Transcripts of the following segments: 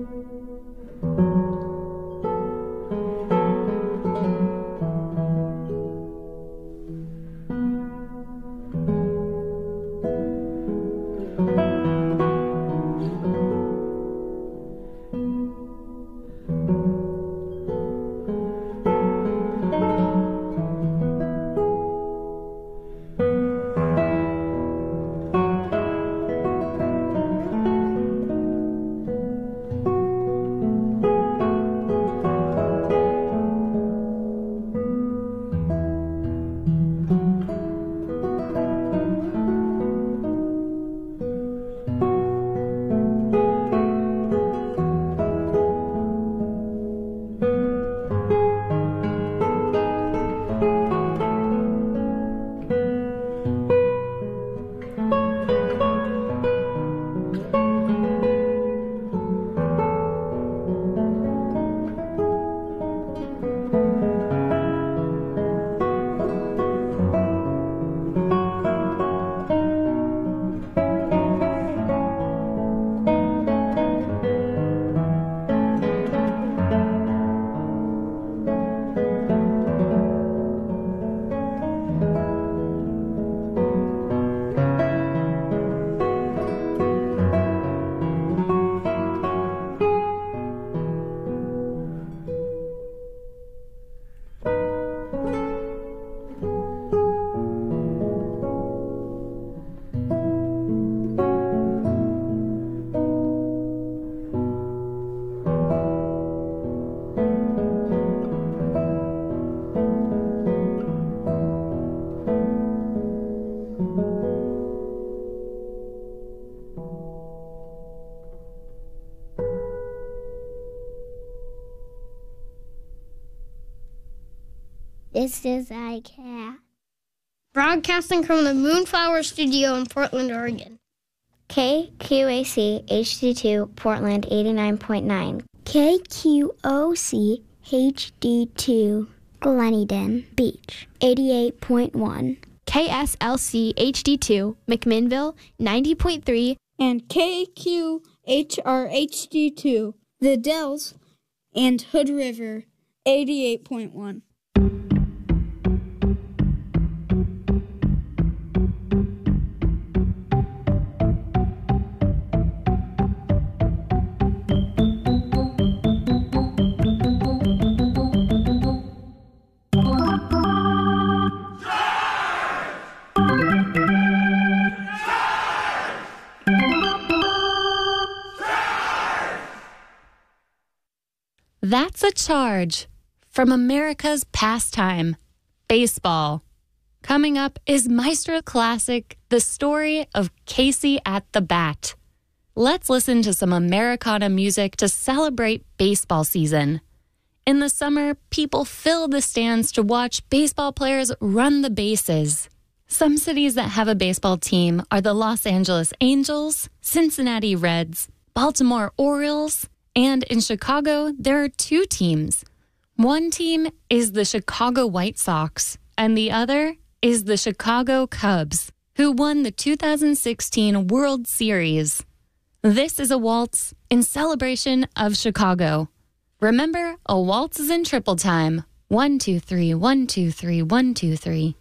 This is iCat. Broadcasting from the Moonflower Studio in Portland, Oregon. KQAC HD2 Portland 89.9. KQOC HD2 Gleneden Beach 88.1. KSLC HD2 McMinnville 90.3. And KQHR HD2 The Dells and Hood River 88.1. That's a charge from America's pastime, baseball. Coming up is Maestro Classic, the story of Casey at the bat. Let's listen to some Americana music to celebrate baseball season. In the summer, people fill the stands to watch baseball players run the bases. Some cities that have a baseball team are the Los Angeles Angels, Cincinnati Reds, Baltimore Orioles, and in Chicago, there are two teams. One team is the Chicago White Sox, and the other is the Chicago Cubs, who won the 2016 World Series. This is a waltz in celebration of Chicago. Remember, a waltz is in triple time. 1, 2, 3, 1, 2, 3, 1, 2, 3.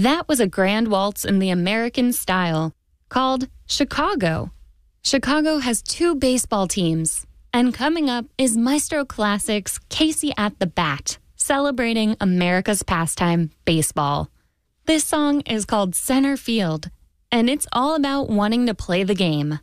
That was a grand waltz in the American style called Chicago. Chicago has 2 baseball teams, and coming up is Maestro Classic's Casey at the Bat, celebrating America's pastime, baseball. This song is called Center Field, and it's all about wanting to play the game.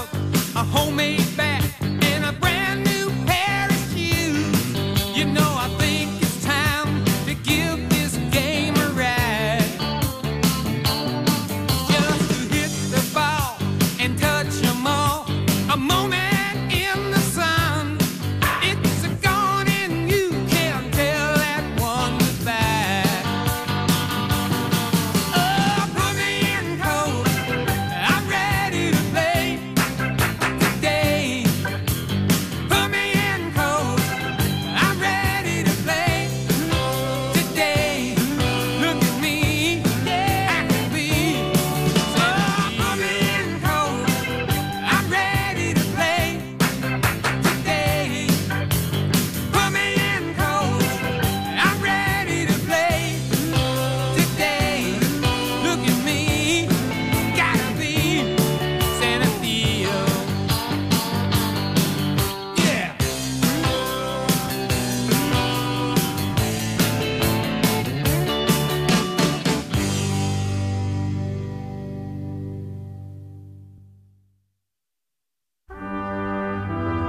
homemade bat and a brand new pair of shoes. You know I